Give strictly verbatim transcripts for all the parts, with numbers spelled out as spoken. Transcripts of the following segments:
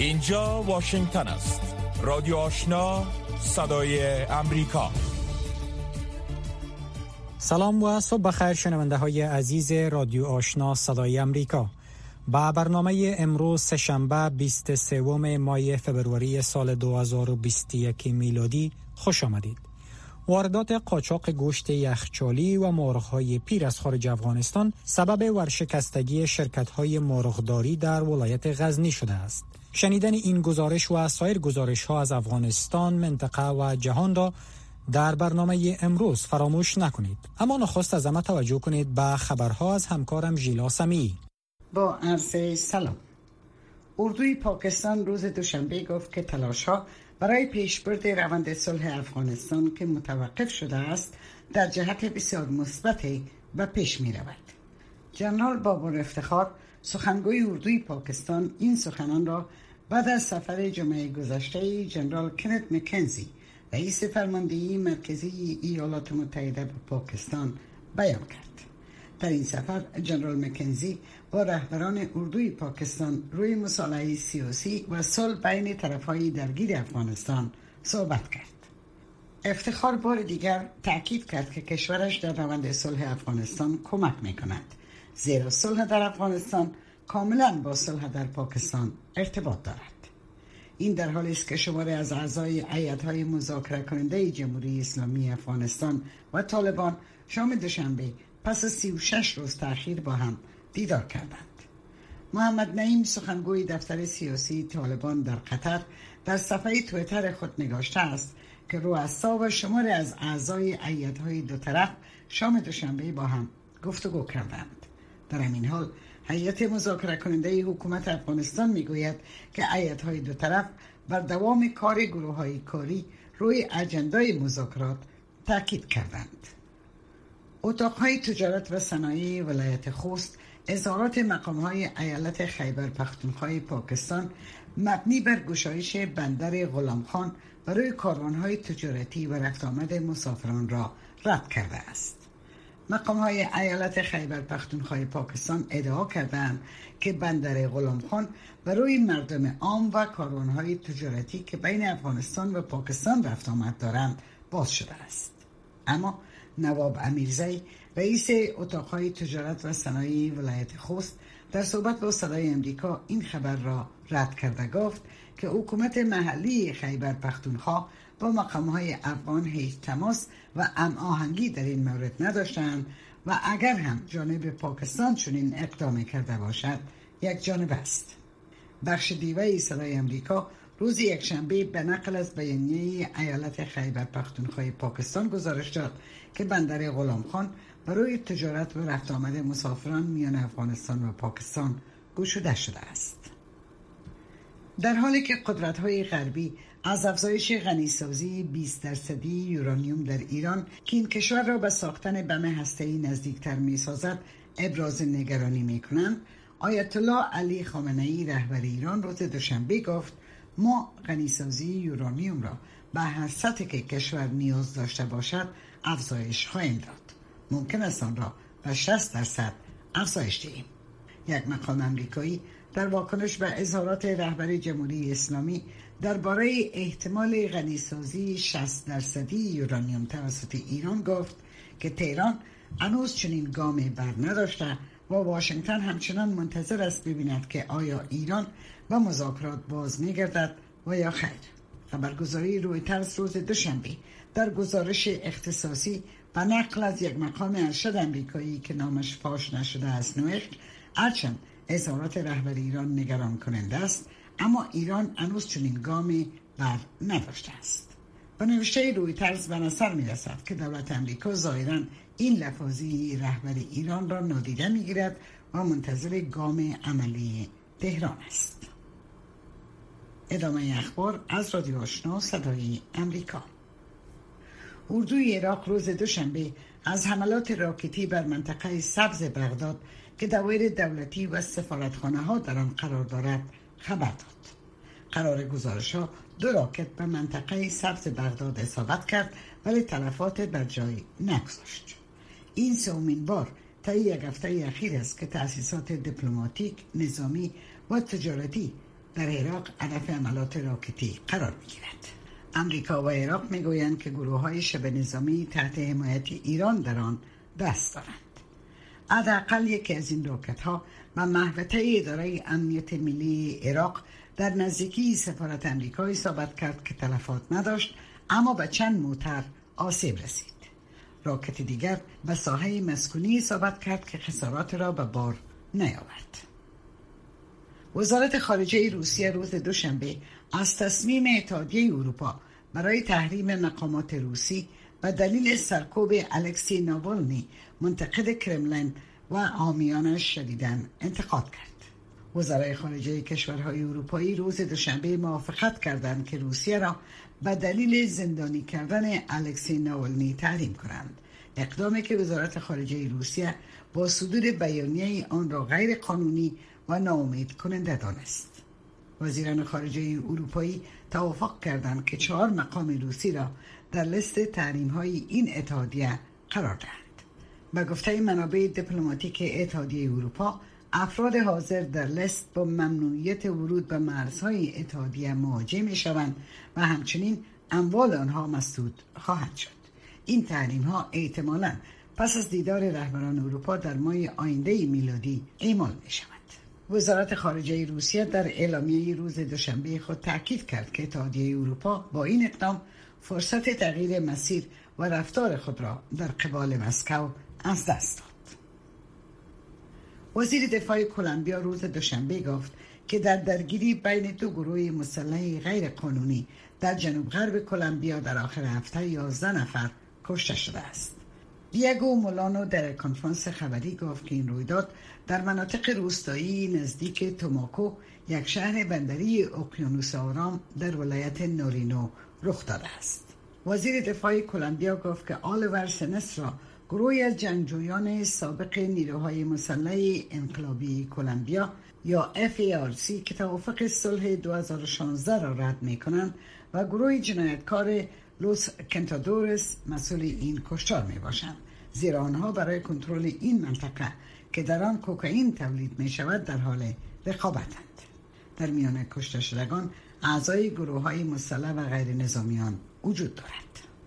اینجا واشنگتن است. رادیو آشنا، صدای امریکا. سلام و صبح بخیر شنونده های عزیز رادیو آشنا صدای امریکا. با برنامه امروز سه‌شنبه بیست و سوم ماه فبروری سال دو هزار و بیست و یک میلادی خوش آمدید. واردات قاچاق گوشت یخچالی و مرغ‌های پیر از خارج افغانستان سبب ورشکستگی شرکت‌های مرغداری در ولایت غزنی شده است. شنیدن این گزارش و سایر گزارش‌ها از افغانستان، منطقه و جهان را در برنامه امروز فراموش نکنید. اما نخست از همه توجه کنید به خبرها از همکارم ژیلا سمیعی. با عرض سلام. اردوی پاکستان روز دوشنبه گفت که تلاش‌ها برای پیشبرد روند صلح افغانستان که متوقف شده است در جهت بسیار مثبتی و پیش می رود. جنرال بابر افتخار، سخنگوی اردوی پاکستان، این سخنان را بعد از سفر جمعه گذشته جنرال کنت مکنزی، رئیس فرماندهی مرکزی ایالات متحده به پاکستان بیان کرد. در این سفر جنرال مکنزی با رهبران اردوی پاکستان روی مصالحه سیاسی و صلح بین طرفهای درگیر افغانستان صحبت کرد. افتخار بار دیگر تأکید کرد که کشورش در روند صلح افغانستان کمک می‌کند، زیرا صلح در افغانستان کاملا با صلح در پاکستان ارتباط دارد. این در حالی است که شماری از اعضای هیئت‌های مذاکره کننده جمهوری اسلامی افغانستان و طالبان شام دوشنبه پس از سی و شش روز تأخیر با هم دیدار کردند. محمد نعیم، سخنگوی دفتر سیاسی طالبان در قطر، در صفحه توییتر خود نگاشته است که رؤسا و شماری از اعضای هیئت‌های دو طرف شام دوشنبه با هم گفتگو کردند. در همین حال هیئت مذاکره کننده حکومت افغانستان میگوید که هیئت‌های دو طرف بر دوام کار گروه‌های کاری روی اجندای مذاکرات تاکید کردند. اتاق‌های تجارت و صنایع ولایت خوست اظهارات مقام‌های ایالت خیبر پختونخوا پاکستان مبنی بر گشایش بندر غلام خان برای کاروان‌های تجارتی و رفت آمد مسافران را رد کرده است. مقام‌های ایالت خیبر پختونخوا پاکستان ادعا کردند که بندر غلام خان برای مردم عام و کاروان‌های تجارتی که بین افغانستان و پاکستان رفت آمد دارند باز شده است. اما نواب امیرزی، رئیس اتاق‌های تجارت و صنایع ولایت خوست، در صحبت با صدای امریکا این خبر را رد کرده گفت که حکومت محلی خیبر پختونخوا با مقام‌های افغان هیچ تماس و هماهنگی در این مورد نداشتند و اگر هم جانب پاکستان چنین اقدامی کرده باشد یک جانب است. بخش دیوی صدای امریکا روز یکشنبه به نقل از بیانیه ایالت خیبر پختونخوا پاکستان گزارش داد که بندر غلام خان برای تجارت و رفت آمد مسافران میان افغانستان و پاکستان گشوده شده است. در حالی که قدرت‌های غربی از افزایش غنیسازی بیست درصدی یورانیوم در ایران که این کشور را به ساختن بم هسته‌ای نزدیکتر می‌سازد ابراز نگرانی می‌کنند، آیت الله علی خامنه‌ای رهبر ایران روز دوشنبه گفت ما غنیسازی یورانیوم را به هر سطحی که کشور نیاز داشته باشد افزایش خواهیم داد. ممکن است آن را به شصت درصد افزایش دهیم. یک مقام امریکایی در واکنش به اظهارات رهبر جمهوری اسلامی درباره احتمال غنیسازی شصت درصدی یورانیوم توسط ایران گفت که تهران هنوز چنین گامی بر نداشته و واشنگتن همچنان منتظر است ببیند که آیا ایران به مذاکرات باز می‌گردد و یا خیر. خبرگزاری رویترز روز دوشنبه در گزارش اختصاصی به نقل از یک مقام ارشد امریکایی که نامش فاش نشده است نوشت هرچند اظهارات رهبر ایران نگران کننده است، اما ایران هنوز چنین گامی بر نداشته است. با نوشته رویترز به نظر می رسد که دولت امریکا ظاهراً این لفاظی رهبر ایران را نادیده می گیرد و منتظر گام عملی تهران است. ادامه اخبار از رادیو آشنا صدای امریکا. اردوی عراق روز دوشنبه از حملات راکتی بر منطقه سبز بغداد که دوایر دولتی و سفارتخانه ها در آن قرار دارد خبر داد. قرار گزارش ها دو راکت به منطقه سبز بغداد اصابت کرد ولی تلفات بر جای نگذاشت. این سومین بار طی یک هفته اخیر است که تأسیسات دیپلماتیک، نظامی و تجارتی در عراق هدف حملات راکتی قرار می‌گیرد. امریکا و عراق می‌گویند که گروه‌های شبه نظامی تحت حمایت ایران در آن دست دارند. حداقل یکی از این راکت‌ها و محوطه اداره امنیت ملی عراق در نزدیکی سفارت امریکا اصابت کرد که تلفات نداشت، اما به چند موتر آسیب رسید. راکت دیگر به ساحه مسکونی اصابت کرد که خسارات را به بار نیاورد. وزارت خارجه روسیه روز دوشنبه از تصمیم اتحادیه اروپا برای تحریم مقامات روسی و دلیل سرکوب الکسی ناوالنی منتقد کرملین و حامیانش شدیداً انتقاد کرد. وزرای خارجه کشورهای اروپایی روز دوشنبه موافقت کردند که روسیه را به دلیل زندانی کردن الکسی ناوالنی تحریم کنند، اقدامی که وزارت خارجه روسیه با صدور بیانیه آن را غیر قانونی و ناامید کننده دانست. وزیران خارجه اروپایی توافق کردند که چهار مقام روسی را در لیست تحریم‌های این اتحادیه قرار دهند. به گفته منابع دیپلماتیک اتحادیه اروپا، افراد حاضر در لیست با ممنوعیت ورود به مرزهای اتحادیه مواجه می‌شوند و همچنین اموال آنها مسدود خواهد شد. این تحریم‌ها احتمالاً پس از دیدار رهبران اروپا در ماه آینده میلادی اعمال می‌شود. وزارت خارجه روسیه در اعلامیه روز دوشنبه خود تاکید کرد که اتحادیه اروپا با این اقدام فرصت تغییر مسیر و رفتار خود را در قبال مسکو از دست داد. وزیر دفاع کلمبیا روز دوشنبه گفت که در درگیری بین دو گروه مسلح غیر قانونی در جنوب غرب کلمبیا در آخر هفته یازده نفر کشته شده است. دیگو مولانو در کنفرانس خبری گفت که این رویداد در مناطق روستایی نزدیک توماکو، یک شهر بندری اقیانوس آرام در ولایت نورینو رخ داده است. وزیر دفاع کلمبیا گفت که آلیور سنسرا، گروهی از جنگجویان سابق نیروهای مسلح انقلابی کلمبیا یا اف ای آر سی که توافق صلح دو هزار و شانزده را رد می‌کنند و گروه جنایتکار لوس کنتادورس مسئول این کشتار میباشند، زیرا آنها برای کنترل این منطقه که در آن کوکائین تولید می شود در حال رقابتند. در میان کشته شدگان اعضای گروه های مسلح و غیر نظامیان وجود دارد.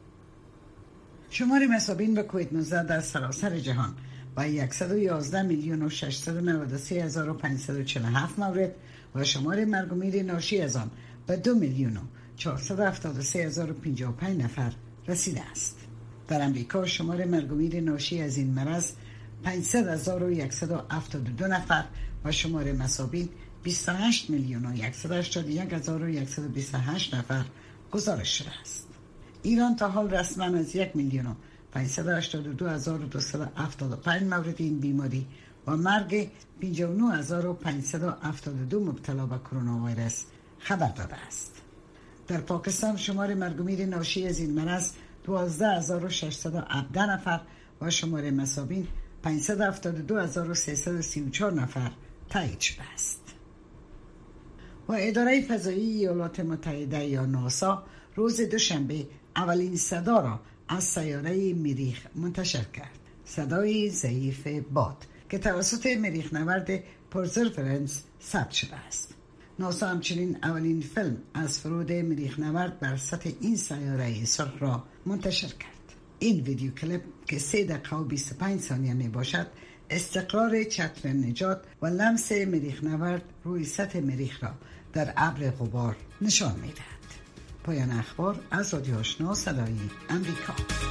شمار مصابین به کووید نوزده در سراسر جهان با صد و یازده میلیون و ششصد و نود و سه هزار و پانصد و چهل و هفت مورد و شمار مرگ و میر ناشی از آن به دو میلیون و چهارصد و هفتاد و سه هزار و پنجاه و پنج نفر رسیده است. در امریکا شمار مرگ و میر ناشی از این مرض پانصد هزار و صد و هفتاد و دو نفر و شمار مصابین بیست و هشت میلیون و صد و هشتاد و یک هزار و صد و بیست و هشت نفر گزارش شده است. ایران تا حال رسما از یک میلیون و پانصد و هشتاد و دو هزار و دویست و هفتاد و پنج مورد این بیماری و مرگ پنجاه و نه هزار و پانصد و هفتاد و دو مبتلا به کرونا ویروس خبر داده است. در پاکستان شمار مرگ و میر ناشی از این مرض دوازده هزار و ششصد و هفده نفر و شمار مصابین پانصد و هفتاد و دو هزار و سیصد و سی و چهار نفر تایید شده است. و اداره فضایی ایالات متحده یا ناسا روز دوشنبه اولین صدا را از سیاره مریخ منتشر کرد. صدای ضعیف باد که توسط مریخ نورد پرزرفرنس ثبت شده است. ناسا همچنین اولین فیلم از فرود مریخ نورد بر سطح این سیاره سرخ را منتشر کرد. این ویدیو کلیپ که سه دقیقه و بیست و پنج ثانیه می باشد، استقرار چتر نجات و لمس مریخ نورد روی سطح مریخ را در ابر غبار نشان می دهد. پایان اخبار از رادیو آشنا صدای امریکا.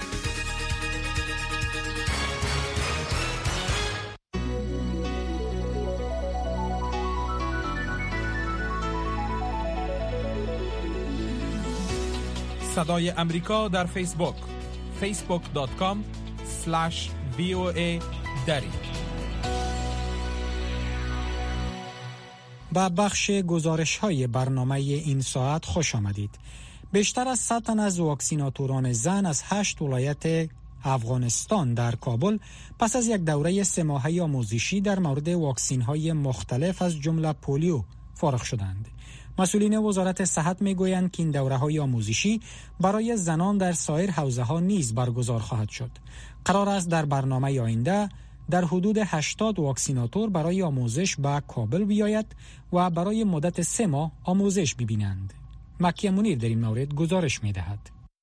صدای امریکا در فیسبوک فیسبوک دات کام اسلش وی او ای دری. با بخش گزارش های برنامه این ساعت خوش آمدید. بیشتر از صد تن از واکسیناتوران زن از هشت ولایت افغانستان در کابل پس از یک دوره سه ماهه آموزشی در مورد واکسین های مختلف از جمله پولیو فارغ شدند. مسئولین وزارت صحت میگویند که این دوره‌های آموزشی برای زنان در سایر حوزه‌ها نیز برگزار خواهد شد. قرار است در برنامه آینده در حدود هشتاد واکسیناتور برای آموزش به کابل بیاید و برای مدت سه ماه آموزش ببینند. مکیه منیر در این مورد گزارش می‌دهد.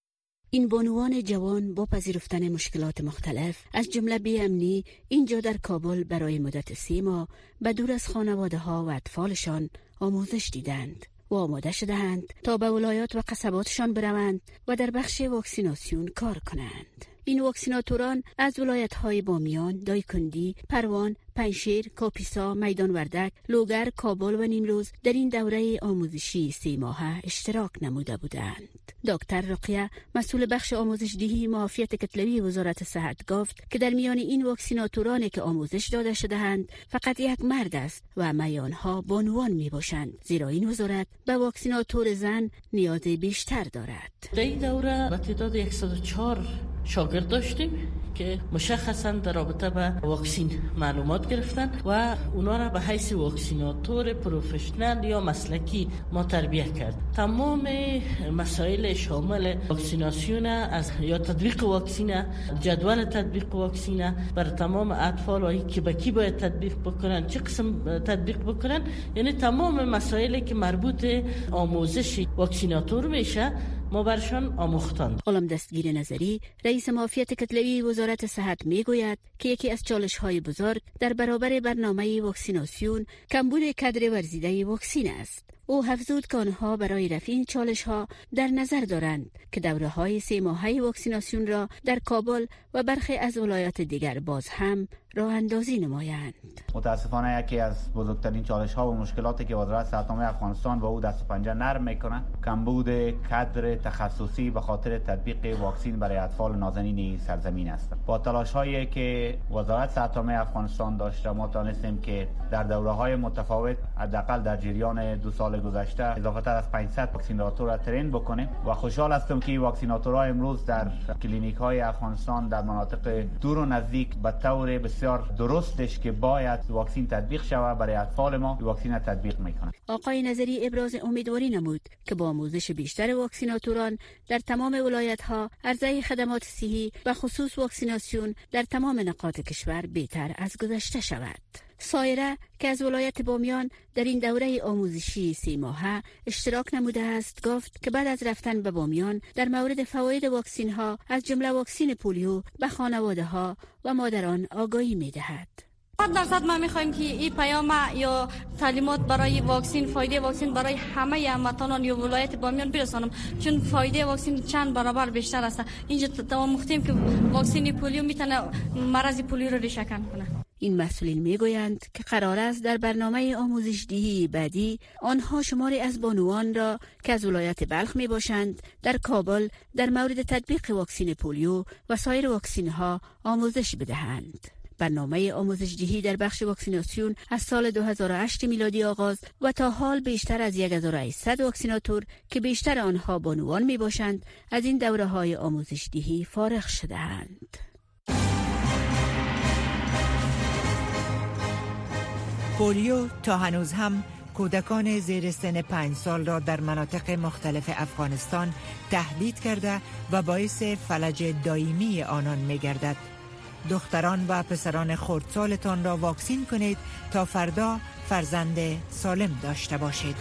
این بانوان جوان با پذیرفتن مشکلات مختلف از جمله بی‌امنی اینجا در کابل برای مدت سه ماه به دور از خانواده ها و اطفالشان آموزش دیدند و آماده شده‌اند تا به ولایات و قصباتشان بروند و در بخش واکسیناسیون کار کنند. این واکسیناتوران از ولایت‌های بامیان، دایکندی، پروان، پنشیر، کاپیسا، میدان وردک، لوگر، کابل و نیمروز در این دوره آموزشی سه ماهه اشتراک نموده بودند. دکتر رقیه مسئول بخش آموزش دهی معافیت کتلوی وزارت صحت گفت که در میان این واکسیناتورانی که آموزش داده شده‌اند فقط یک مرد است و میانها بانوان میباشند، زیرا این وزارت به واکسیناتور زن نیاز بیشتر دارد. در این دوره با تعداد صد و چهار شاگرد داشتیم که مشخصاً در رابطه با واکسین معلومات گرفتن و اونا را به حیث واکسیناتور پروفشنال یا مسلکی ما تربیت کرد. تمام مسائل شامل واکسیناسیون از یا تطبیق واکسین، جدول تطبیق واکسین بر تمام اطفال و که به کی باید تطبیق بکنن، چه قسم تطبیق بکنن، یعنی تمام مسائلی که مربوط آموزش واکسیناتور میشه ما برشان آموختند. غلام دستگیر نظری رئیس معافیت کتلوی وزارت صحت میگوید که یکی از چالش‌های بزرگ در برابر برنامه واکسیناسیون کمبود کادر ورزیده واکسین است. او افزود که آنها برای رفع این چالش‌ها در نظر دارند که دوره‌های سه ماهه واکسیناسیون را در کابل و برخی از ولایات دیگر باز هم راه اندازی نمایند. متاسفانه یکی از بزرگترین چالش‌ها و مشکلاتی که وزارت صحت عامه افغانستان با او دست و پنجه نرم میکنه کمبود کادر تخصصی به خاطر تطبیق واکسین برای اطفال نازنین سرزمین است. با تلاش‌هایی که وزارت صحت عامه افغانستان داشته ما توانستیم که در دوره‌های متفاوت حداقل در جریان دو سال گذشته اضافه تر از پانصد واکسیناتور را ترین بکنیم و خوشحال هستم که واکسیناتورها امروز در کلینیک‌های افغانستان در مناطق دور و نزدیک به طور بسیار درستش که باید واکسین تطبیق شود برای اطفال ما واکسین تطبیق میکنه. آقای نظری ابراز امیدواری نمود که با آموزش بیشتر واکسیناتوران در تمام ولایت‌ها عرضه خدمات صحی و خصوص واکسیناسیون در تمام نقاط کشور بهتر از گذشته شود. سایره که از ولایت بامیان در این دوره آموزشی سه ماهه اشتراک نموده است گفت که بعد از رفتن به بامیان در مورد فواید واکسین ها از جمله واکسین پولیو به خانواده ها و مادران آگاهی می دهد. صد درصد ما میخوایم که این پیام یا تعلیمات برای واکسین، فایده واکسین برای همه هموطنان یا ولایت بامیان برسانم، چون فایده واکسین چند برابر بیشتر است. اینجا تمام مختیم که واکسین پولیو میتونه مرض پولیو رو ریشه کن کنه. این مسئولین میگویند که قرار است در برنامه آموزش دهی بعدی آنها شماری از بانوان را که از ولایت بلخ می باشند در کابل در مورد تطبیق واکسین پولیو و سایر واکسین ها آموزش بدهند. برنامه آموزش دهی در بخش واکسیناسیون از سال دو هزار و هشت میلادی آغاز و تا حال بیشتر از هزار و هشتصد واکسیناتور که بیشتر آنها بانوان می باشند از این دوره های آموزش دهی فارغ شده‌اند. پولیو تا هنوز هم کودکان زیر سن پنج سال را در مناطق مختلف افغانستان تهدید کرده و باعث فلج دائمی آنان می گردد. دختران و پسران خردسالتان را واکسین کنید تا فردا فرزند سالم داشته باشید.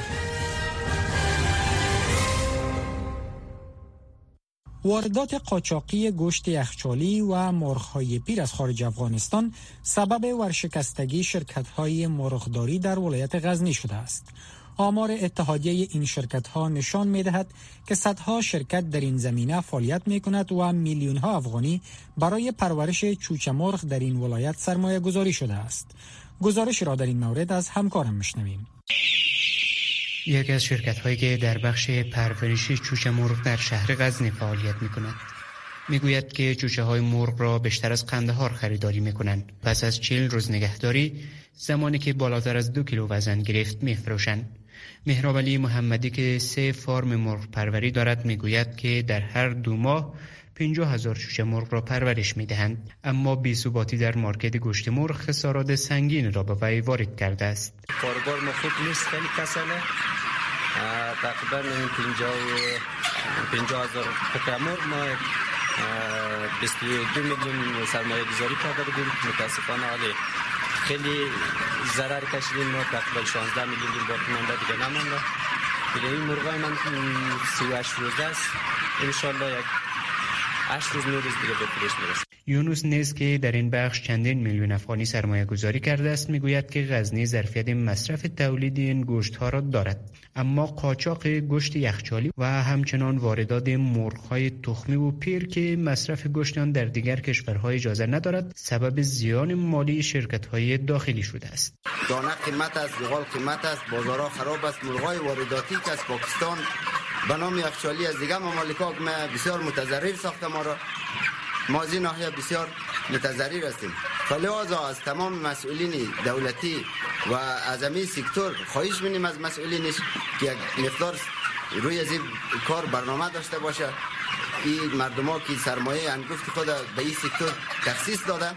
واردات قاچاقی گوشت یخچالی و مرغ‌های پیر از خارج افغانستان سبب ورشکستگی شرکت‌های مرغداری در ولایت غزنی شده است. آمار اتحادیه این شرکت‌ها نشان می‌دهد که صدها شرکت در این زمینه فعالیت می‌کند و میلیون‌ها افغانی برای پرورش چوچه مرغ در این ولایت سرمایه گذاری شده است. گزارش را در این مورد از همکارم می‌شنویم. یکی از شرکت‌هایی که در بخش پرورش چوچه مرغ در شهر غزنی فعالیت می‌کند میگوید که چوچه‌های مرغ را بیشتر از قندهار خریداری می‌کنند. پس از چهل روز نگهداری زمانی که بالاتر از دو کیلو وزن گرفت می‌فروشند. مهراب علی محمدی که سه فارم مرغ پروری دارد میگوید که در هر دو ماه پنجاه هزار چوچه مرغ را پرورش می‌دهند، اما بی‌ثباتی در مارکت گوشت مرغ خسارات سنگین را به وی وارد کرده است. کاربار ما خوب نیست، خیلی کسله. تقریبا پنجاه هزار قطعه مرغ ما بیست و دو میلیون سرمایه گذاری کرده بودیم، متاسفانه حالی خیلی ضرر کشیدیم. ما تقریبا شانزده میلیون باقی مانده دیگه نمانده. دیگه این مرغای من سی و هشت روزه است، انشالله یک هشت روز نه روز دیگه به فروش میرسه. یونس نیز که در این بخش چندین میلیون افغانی سرمایه گذاری کرده است میگوید که غزنی ظرفیت مصرف تولید این گوشت ها را دارد، اما قاچاق گوشت یخچالی و همچنان واردات مرغ‌های تخمی و پیر که مصرف گوشت آن در دیگر کشورها اجازه ندارد سبب زیان مالی شرکت‌های داخلی شده است. دانه قیمت است، زغال قیمت است، بازارها خراب است. مرغ‌های وارداتی که از پاکستان به نام یخچالی از دیگر ممالک‌ها بسیار متضرر ساخته ما را. ما از این ناحیه بسیار متضرر هستیم. فلذا از تمام مسئولین دولتی و از همین سکتور خواهش می‌کنیم از مسئولینش که یک مقدار روی از این کار برنامه داشته باشه. این مردم‌ها که سرمایه انگفت خود به این سکتور تخصیص داده،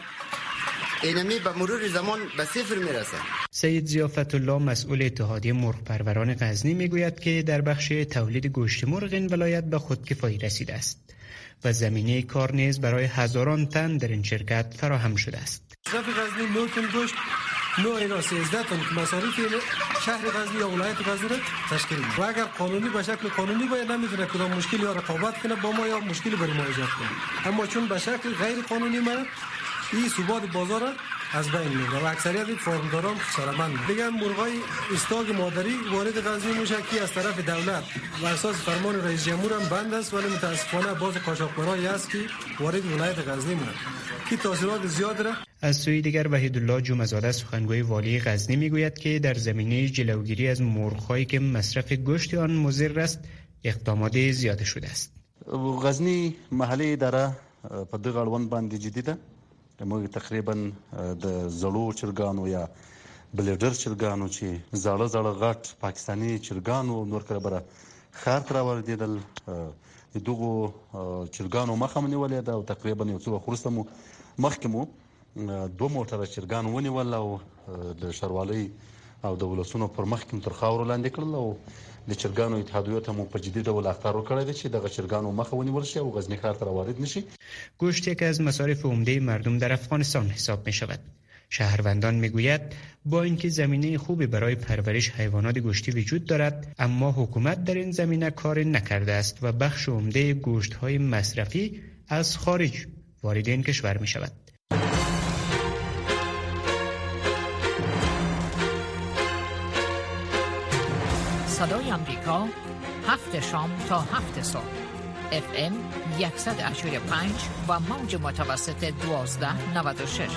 اینمی به مرور زمان به صفر میرسه. سید ضیافت الله مسئول اتحادیه مرغ پروران غزنی میگوید که در بخش تولید گوشت مرغ این ولایت به خودکفایی رسیده است و زمینه کار نیز برای هزاران تن در این شرکت فراهم شده است. مصرف غزنی نه تن گوشت، نه الی سیزده تن که مصارف شهر غزنی یا ولایت غزنی را تشکیل میده. و اگر قانونی به شکل قانونی باید نمیتونه کدام مشکلی یا رقابت کنه با ما یا مشکلی برای ما ایجاد کنه، اما چون به شکل غیر قانونی ما این ثبات بازار از بین میره و اکثریت فارمداران سرمند دیگه. مرغای استاگ مادری وارد غزنی میشه که از طرف دولت و اساس فرمان رئیس جمهور هم بند است، ولی متاسفانه باز قاچاقبرایی است که وارد ولایت غزنی میشه که تاثیرات زیاد را. از سوی دیگر وحیدالله جمعه‌زاده سخنگوی والی غزنی میگوید که در زمینه جلوگیری از مرغ‌هایی که مصرف گوشت آن مضر است اقدامات زیاده شده است. غزنی محله اداره په دغه اړوند باندې جدي ده. موږ تقریبا د زړو چرګانو یا بلیډر چرګانو چې زاړه زاړه غټ پاکستاني چرګانو نور کړه بره ښار ته راوړېدل، د دغو چرګانو مخه مو نیولې ده او تقریبا یو څو وخت وروسته مو مخکې مو دوه موټره چرګان ونیول او د ښاروالۍ او د ولسونو پر مخکې مو تر خاورو لاندې کړل او د چرګانو اتحادیو ته مو په جدي ډول اخطار وکړی دی چې دغه چرګانو مخه ونیول شي او غزنی ښار ته راوارد نشي. گوشت یک از مصارف عمده مردم در افغانستان حساب می شود. شهروندان می گوید با اینکه زمینه خوبی برای پرورش حیوانات گوشتی وجود دارد، اما حکومت در این زمینه کار نکرده است و بخش عمده گوشت های مصرفی از خارج وارد این کشور می شود. صدای امریکا، هفت شام تا هفت صبح، اف ام صد و هشتاد و پنج و موج متوسط دوازده نود و شش.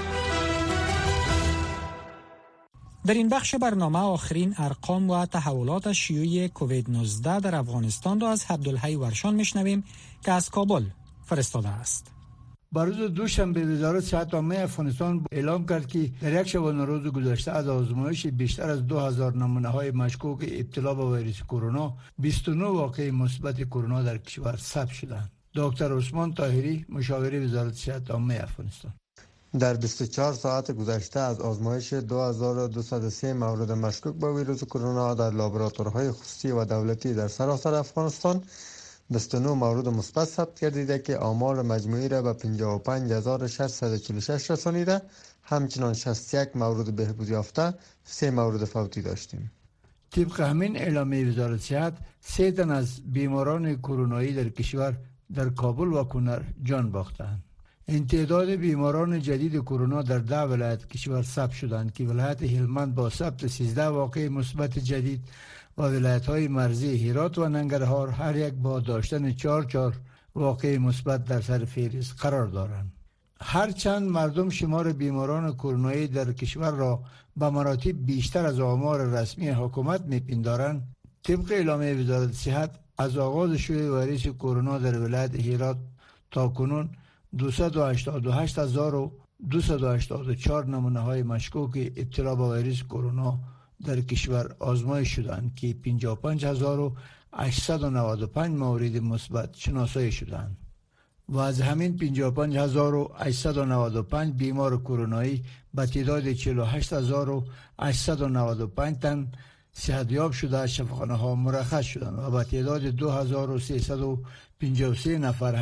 در این بخش برنامه آخرین ارقام و تحولات شیوع کووید نوزده در افغانستان را از عبدالحی ورشان میشنویم که از کابل فرستاده است. بر روز دوشنبه وزارت صحت عامه افغانستان اعلام کرد که در یک شبانه روز گذشته از آزمایش بیشتر از دو هزار نمونه های مشکوک ابتلا به ویروس کرونا، بیست و نه واقعه مثبت کرونا در کشور ثبت شدند. دکتر عثمان طاهری، مشاور وزارت صحت عامه افغانستان: در بیست و چهار ساعت گذشته از آزمایش دو هزار و دویست و سه مورد مشکوک به ویروس کرونا در لابراتوارهای خصوصی و دولتی در سراسر افغانستان، بیست و نه مورد مثبت ثبت گردیده که آمار مجموعی را به پنجاه و پنج هزار و ششصد و چهل و شش رسانیده. همچنان شصت و یک مورد بهبود یافته، سه مورد فوتی داشتیم. طبق همین اعلامیه وزارت صحت، سه تن از بیماران کرونایی در کشور در کابل و کنر جان باختند. این تعداد بیماران جدید کرونا در ده ولایت کشور ثبت شدند که ولایت هلمند با ثبت سیزده واقعه مثبت جدید و ولایت‌های مرزی هرات و ننگرهار هر یک با داشتن چهار چهار واقعه مثبت در سر فهرست قرار دارند. هرچند مردم شمار بیماران کرونایی در کشور را به مراتب بیشتر از آمار رسمی حکومت می‌پندارند، طبق اعلامیه وزارت صحت از آغاز شیوع ویروس کرونا در ولایت هرات تا کنون دویست و هشتاد و هشت هزار و دویست و هشتاد و چهار نمونه های مشکوک ابتلا به ویروس کرونا در کشور آزمایش شدند که پنجاه و پنج هزار و هشتصد و نود و پنج مورد مثبت شناسایی شدند و از همین پنجاه و پنج هزار و هشتصد و نود و پنج بیمار کرونایی به تعداد چهل و هشت هزار و هشتصد و نود و پنج تن صحتیاب شده از شفاخانه ها مرخص شدند و به تعداد دو هزار و سیصد و پنجاه و سه نفر هم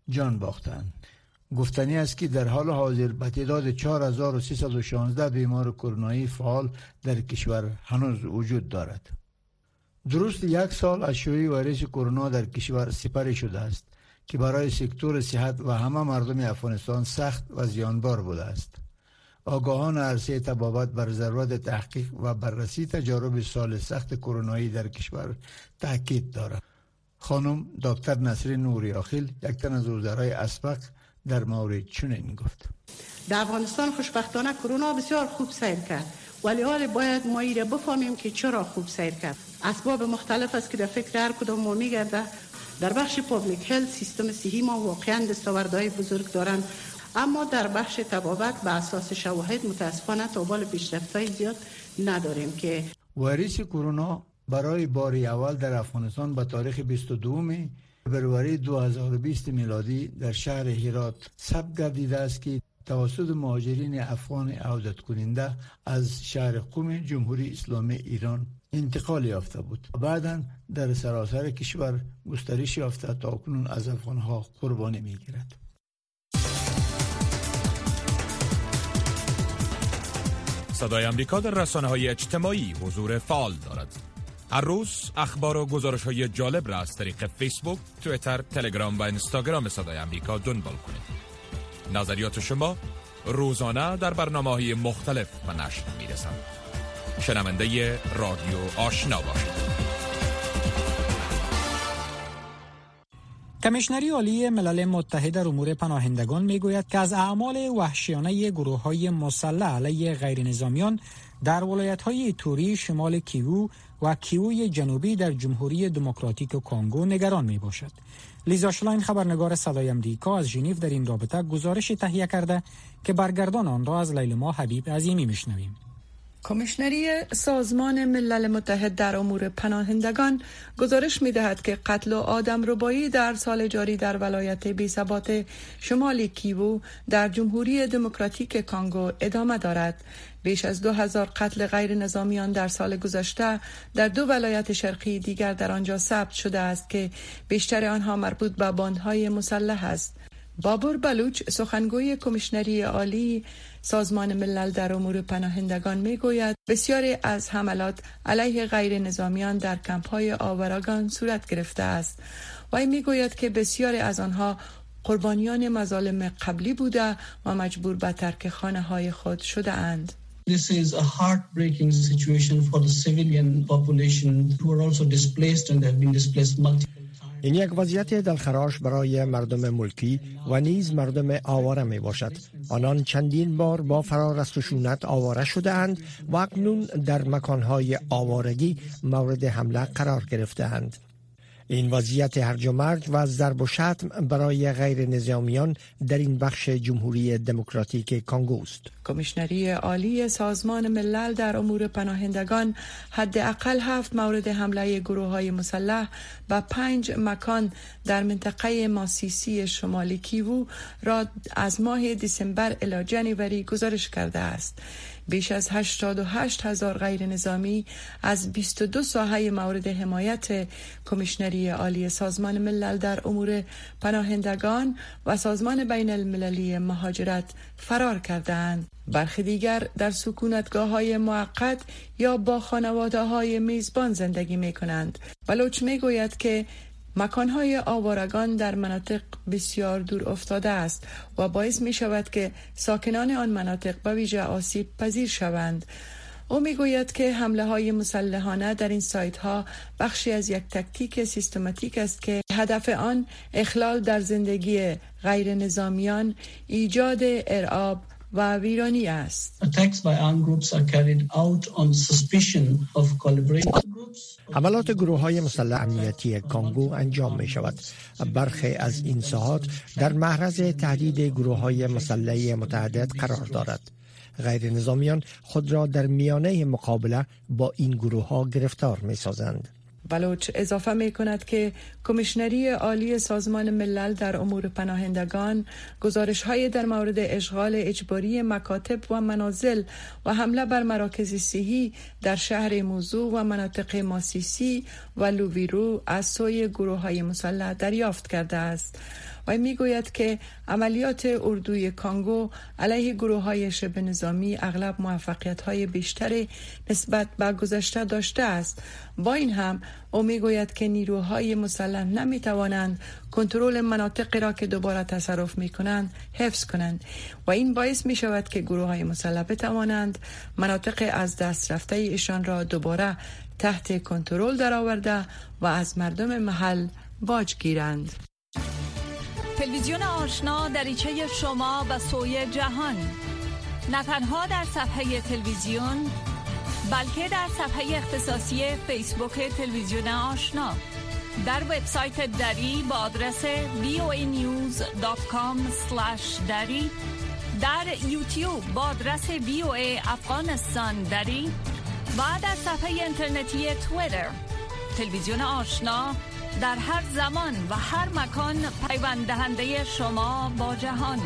جان باختند. گفتنی است که در حال حاضر به تعداد چهار هزار و سیصد و شانزده بیمار کرونایی فعال در کشور هنوز وجود دارد. درست یک سال از شیوع ویروس کرونا در کشور سپری شده است که برای سکتور صحت و همه مردم افغانستان سخت و زیانبار بوده است. آگاهان عرصه طبابت بر ضرورت تحقیق و بررسی تجارب سال سخت کرونایی در کشور تاکید دارد. خانم دکتر نسرین نوریاخیل، یک تن از وزرای اسبق، در مورد چنین گفت: در افغانستان خوشبختانه کرونا بسیار خوب سیر کرد، ولی حال باید ما ایره بفهمیم که چرا خوب سیر کرد. اسباب مختلف است که در فکر هر کدام ما میگرده. در بخش پابلیک هلت سیستم صحی ما واقعا دستاوردهای بزرگ دارند، اما در بخش طبابت به اساس شواهد متاسفانه تا بال پیشرفت‌های زیاد نداریم. که ویروس کرونا برای بار اول در افغانستان به تاریخ بیست و دو فروری دو هزار و بیست میلادی در شهر هرات ثبت گردیده است که توسط مهاجرین افغان عودت کننده از شهر قم جمهوری اسلامی ایران انتقال یافته بود. بعداً در سراسر کشور گسترش یافته تا اکنون از افغانها قربانی میگیرد. صدای امریکا در رسانه‌های اجتماعی حضور فعال دارد. هر روز اخبار و گزارش‌های جالب را از طریق فیسبوک، توییتر، تلگرام و اینستاگرام صدای امریکا دنبال کنید. نظریات شما روزانه در برنامه‌های مختلف و نشر می‌رسند. شنونده رادیو آشنا باشید. کمیشنری عالی ملل متحد در امور پناهندگان میگوید که از اعمال وحشیانه گروه‌های مسلح علیه غیرنظامیان در ولایت‌های توری، شمال کیوو و کیووی جنوبی در جمهوری دموکراتیک کانگو نگران میباشد. لیزا شلاین، خبرنگار صدای امریکا از ژنو، در این رابطه گزارش تهیه کرده که برگردان آن را از لیلما حبیب عظیمی میشنویم. کمیشنری سازمان ملل متحد در امور پناهندگان گزارش می‌دهد که قتل و آدمربایی در سال جاری در ولایت بی‌ثبات شمال کیوو در جمهوری دموکراتیک کانگو ادامه دارد. بیش از دو هزار قتل غیر نظامیان در سال گذشته در دو ولایت شرقی دیگر در آنجا ثبت شده است که بیشتر آنها مربوط به باندهای مسلح است. بابور بلوچ، سخنگوی کمیشنری عالی سازمان ملل در امور پناهندگان میگوید بسیاری از حملات علیه غیر نظامیان در کمپ‌های آوارگان صورت گرفته است و این میگوید که بسیاری از آنها قربانیان مظالم قبلی بوده و مجبور به ترک خانه‌های خود شده اند. This is a heartbreaking situation for the civilian population who are also displaced and have been displaced multiple. این یک وضعیت دلخراش برای مردم ملکی و نیز مردم آواره می باشد. آنان چندین بار با فرار از خشونت آواره شده اند و اکنون در مکانهای آوارگی مورد حمله قرار گرفته اند. این وضعیت هرج و مرج و ضرب و شتم برای غیر نظامیان در این بخش جمهوری دموکراتیک کانگو است. کمیشنری عالی سازمان ملل در امور پناهندگان حداقل هفت مورد حمله گروه‌های مسلح و پنج مکان در منطقه ماسیسی شمالی کیوو را از ماه دسامبر الی جنوری گزارش کرده است. بیش از هشتاد و هشت هزار غیر نظامی از بیست و دو ساحه مورد حمایت کمیشنری عالی سازمان ملل در امور پناهندگان و سازمان بین المللی مهاجرت فرار کردند. برخی دیگر در سکونتگاه‌های موقت یا با خانواده‌های میزبان زندگی می‌کنند. بلوچ می‌گوید که مکانهای آوارگان در مناطق بسیار دور افتاده است و باعث می شود که ساکنان آن مناطق به ویژه آسیب پذیر شوند. او می گوید که حمله های مسلحانه در این سایت ها بخشی از یک تکتیک سیستماتیک است که هدف آن اخلال در زندگی غیر نظامیان، ایجاد ارعاب و ویرانی است. Attacks by armed groups are carried out on suspicion of collaboration. حملات گروه‌های مسلح امنیتی کانگو انجام می شود. برخی از این ساحات در معرض تهدید گروه‌های مسلح متعدد قرار دارد. غیر نظامیان خود را در میانه مقابله با این گروه‌ها گرفتار می سازند. بلوچ اضافه می کند که کمیشنری عالی سازمان ملل در امور پناهندگان گزارش های در مورد اشغال اجباری مکاتب و منازل و حمله بر مراکز صحی در شهر موزو و مناطق ماسیسی و لوویرو از سوی گروه های مسلح دریافت کرده است و میگوید که عملیات اردوی کانگو علیه گروه های شبه نظامی اغلب موفقیت های بیشتری نسبت به گذشته داشته است. با این هم او میگوید که نیروهای مسلح نمی توانند کنترل مناطقی را که دوباره تصرف می کنند حفظ کنند و این باعث می شود که گروه های مسلح بتوانند مناطق از دست رفته ایشان را دوباره تحت کنترل درآورده و از مردم محل باج گیرند. تلویزیون آشنا دریچه شما به سوی جهان، نه تنها در صفحه تلویزیون بلکه در صفحه اختصاصی فیسبوک تلویزیون آشنا، در وبسایت دری با آدرس وی او ای نیوز دات کام اسلش دری، در یوتیوب با آدرس وی او ای افغانستان دری و در صفحه اینترنتی توییتر. تلویزیون آشنا در هر زمان و هر مکان پیوند دهنده شما با جهان.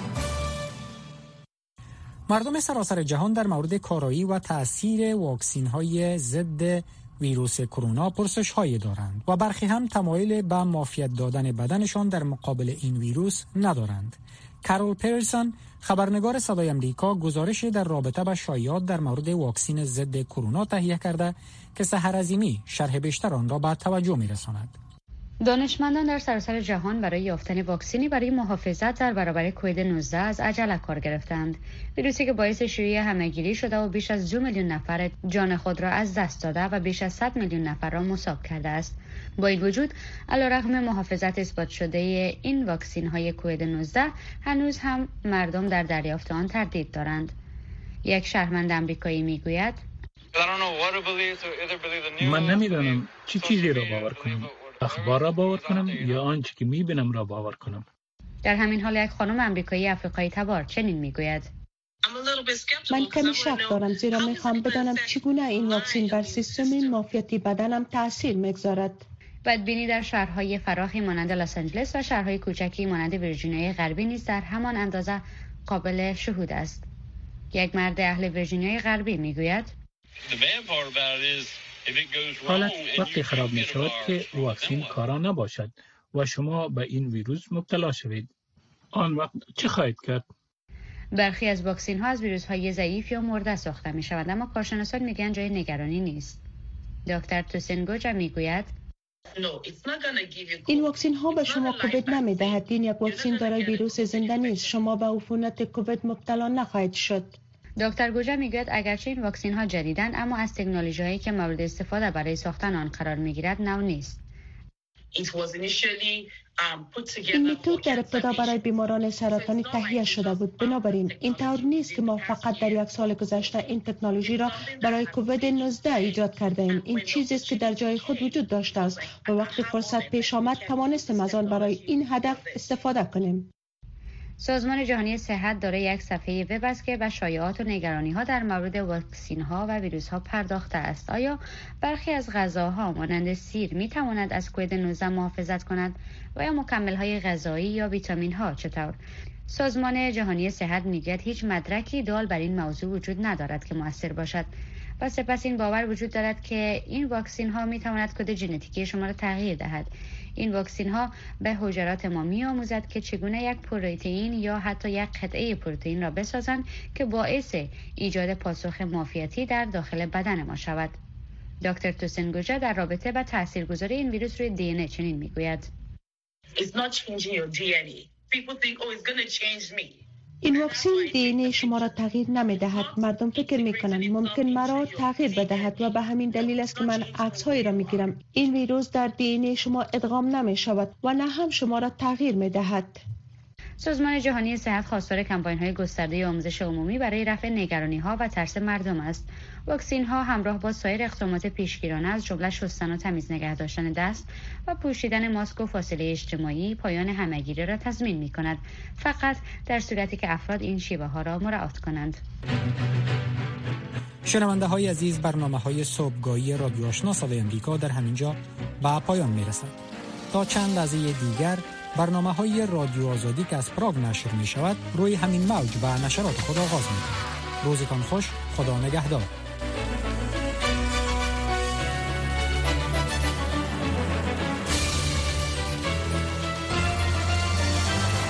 مردم سراسر جهان در مورد کارایی و تأثیر واکسین‌های ضد ویروس کرونا پرسش‌هایی دارند و برخی هم تمایل به معافیت دادن بدنشان در مقابل این ویروس ندارند. کارول پیرسون، خبرنگار صدای امریکا، گزارش در رابطه با شایعات در مورد واکسن ضد کرونا تهیه کرده که سحر عظیمی شرح بیشتر آن را به توجه می‌رساند. دانشمندان در سراسر جهان برای یافتن واکسنی برای محافظت در برابر کووید نوزده از عجله کار گرفتند. ویروسی که باعث شیوع همه‌گیری شده و بیش از دو میلیون نفر جان خود را از دست داده و بیش از صد میلیون نفر را مصاب کرده است. با این وجود، علیرغم محافظت اثبات شده این واکسن‌های کووید نوزده، هنوز هم مردم در دریافت آن تردید دارند. یک شهروند آمریکایی میگوید: من نمیدانم چه چی چیزی را باور کنم. اخبار را باور کنم یا آنچه که میبینم را باور کنم. در همین حال یک خانم آمریکایی افریقایی تبار چنین میگوید: من کمی شک دارم زیرا میخوام بدانم چگونه این واکسن بر سیستم معافیتی بدنم تاثیر میگذارد. بدبینی در شهرهای فراخی مانند لس آنجلس و شهرهای کوچکی مانند ویرجینیای غربی نیز در همان اندازه قابل شهود است. یک مرد اهل ویرجینیای غربی میگوید: حالت وقتی خراب می شود که واکسن کارا نباشد و شما به این ویروس مبتلا شوید. آن وقت چه خواهید کرد؟ برخی از واکسن ها از ویروس های ضعیف یا مرده ساخته می شوند، اما کارشناسان میگن جای نگرانی نیست. دکتر توسن گوجا میگوید: این واکسن ها به شما کووید نمی دهد. این یک واکسن دارای ویروس زنده نیست. شما به عفونت کووید مبتلا نخواهید شد. دکتر گوجا میگوید اگرچه این واکسن ها جدیدند، اما از تکنولوژی هایی که مورد استفاده برای ساختن آن قرار میگیرد نو نیست. این متد در ابتدا برای بیماران سرطانی تهیه شده بود. بنابراین این طور نیست که ما فقط در یک سال گذشته این تکنولوژی را برای کووید نوزده ایجاد کرده ایم. این چیزی است که در جای خود وجود داشته است و وقتی فرصت پیش آمد توانستیم از آن برای این هدف استفاده کنیم. سازمان جهانی صحت دارای یک صفحه وب است که به شایعات و نگرانی‌ها در مورد واکسن‌ها و ویروس‌ها پرداخته است. آیا برخی از غذاها مانند سیر می‌تواند از کووید نوزده محافظت کند و یا مکمل‌های غذایی یا ویتامین‌ها چطور؟ سازمان جهانی صحت میگوید هیچ مدرکی دال بر این موضوع وجود ندارد که مؤثر باشد و سپس این باور وجود دارد که این واکسن‌ها می‌تواند کد ژنتیکی شما را تغییر دهد. این واکسن ها به حجرات ما می آموزد که چگونه یک پروتئین یا حتی یک قطعه پروتئین را بسازند که باعث ایجاد پاسخ معافیتی در داخل بدن ما شود. دکتر توسن گوجا در رابطه با تاثیرگذاری این ویروس روی دی ان ای چنین می گوید: این واکسن دی ان ای شما را تغییر نمی دهد. مردم فکر می کنند ممکن مرا تغییر بدهد و به همین دلیل است که من عکس هایی را می گیرم. این ویروس در دی ان ای شما ادغام نمی شود و نه هم شما را تغییر می دهد. سازمان جهانی صحت خواستار کمپاین های گسترده آموزش عمومی برای رفع نگرانی ها و ترس مردم است. واکسن ها همراه با سایر اقدامات پیشگیرانه از جمله شستن و تمیز نگه داشتن دست و پوشیدن ماسک و فاصله اجتماعی پایان همهگیری را تضمین می کند، فقط در صورتی که افراد این شیوه ها را مراعات کنند. شنونده های عزیز، برنامه های صبحگاهی رادیو آشنا صدای امریکا در همینجا به پایان می رسد. تا چند لحظه دیگر برنامه های رادیو آزادی که از پراگ نشر می شود روی همین موج و نشرات خود آغاز می کند. روزتان خوش، خدا نگهدار.